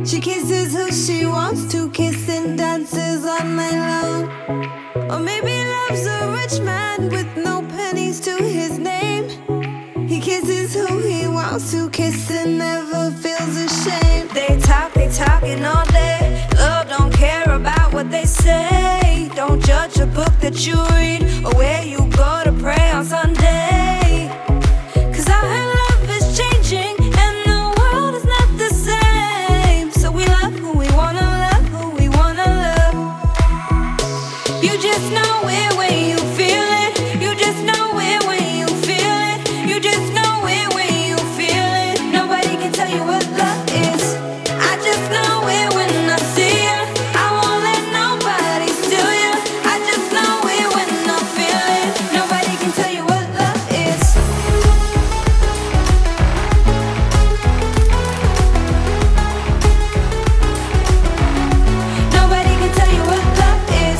She kisses who she wants to kiss and dances all night long. Or maybe love's a rich man with no pennies to his name. He kisses who he wants to kiss and never feels ashamed. They talking all day. Love don't care about what they say. Don't judge a book that you read or where you go to pray on Sunday. 'Cause I heard love is changing and the world is not the same. So we love who we wanna love, who we wanna love. You just know it when you feel it. You just know it when you feel it. You just know it when you feel it. Nobody can tell you what love is. I just know it when I see you. I won't let nobody steal you. I just know it when I feel it. Nobody can tell you what love is. Nobody can tell you what love is.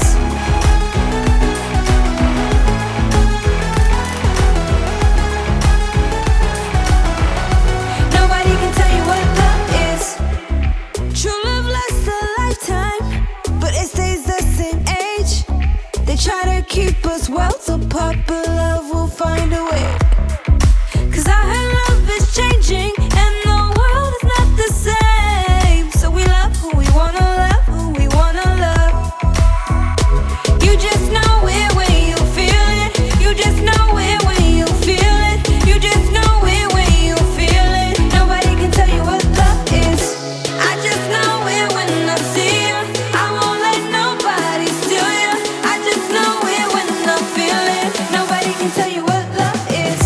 Nobody can tell you what love is. True love lasts a lifetime, but it stays the same age. They try to keep us worlds apart, but love will find a way. 'Cause I heard love is changing and the world is not the same. So we love who we wanna love, who we wanna love. You just know it when you feel it. You just know it when you feel it. You just know it when you feel it. Nobody can tell you what love is. I just know it when I see you. I won't let nobody steal you. I just know it when I feel it. Nobody can tell you what love is.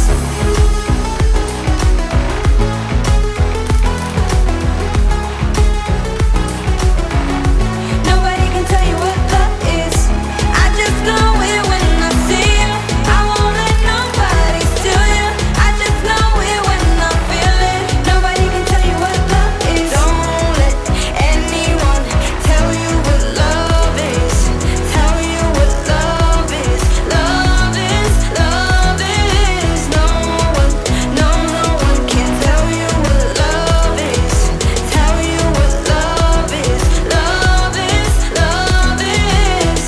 Nobody can tell you what love is. I just know it when I see you. I won't let nobody steal you. I just know it when I feel it. Nobody can tell you what love is. Don't let anyone tell you what love is. Tell you what love is. Love is, love is. No one can tell you what love is. Tell you what love is. Love is, love is.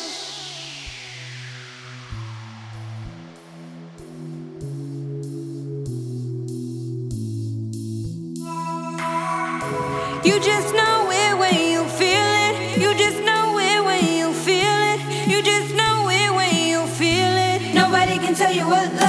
You just know it when you feel it. You just know it when you feel it. You just know it when you feel it. Nobody can tell you what